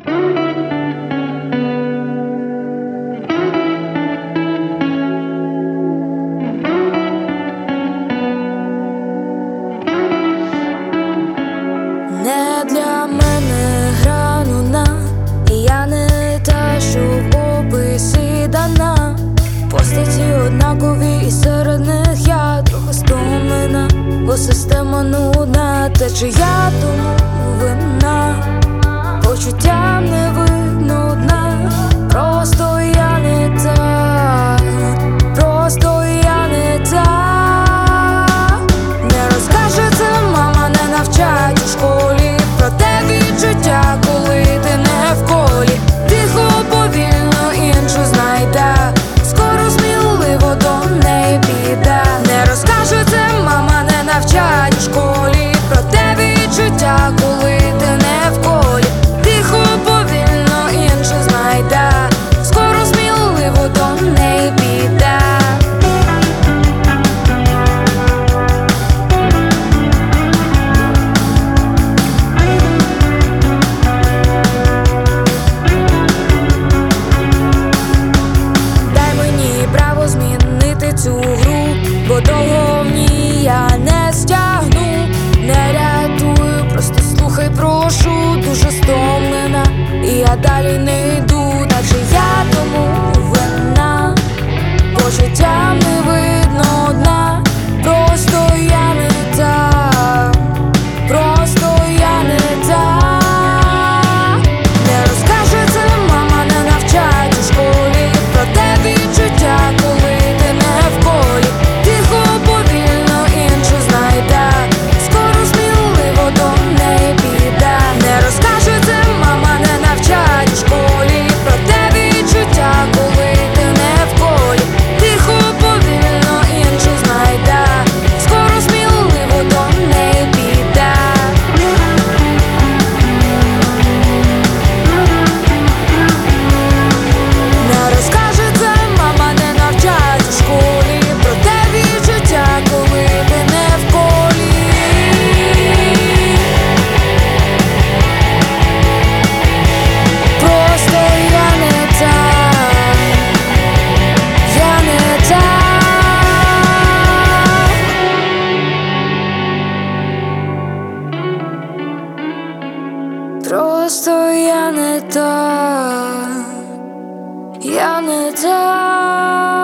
Не для мене гра нудна, і я не та, що в описі дана. Постаті однакові, і серед них я трохи стомлена, бо система нудна. Та чи я тому винна? Почуттям не видно одна. Просто я не та, просто я не та. Не розкаже це мама, не навчать у школі про те відчуття, коли ти не в колі. Тихо, повільно, іншу знайде, скоро, сміливо до неї піде. Не розкаже це мама, не навчать у школі про те відчуття, коли ти не в колі. Тихо, повільно, іншу знайде, скоро, сміливо до неї піде. Змінити цю гру, бо довго в ній я не стягну. Не рятую, просто слухай, прошу. Дуже стомлена, і я далі не йду. Та чи я тому винна? Почуттям не видно одна. Просто я не та, просто я не та. Не розкаже це мама, не навчать у школі про те відчуття, коли ти не в колі. Тихо, повільно, іншу знайде, скоро, сміливо до неї піде. Не розкаже це мама, не навчать у школі про те відчуття, коли ти не в колі. Тихо, повільно, іншу знайде, скоро, сміливо до неї піде. Не розкаже це мама, не навчать у школі про те відчуття, коли ти не в колі. Просто я не та, я не та. Просто я не та, я не та.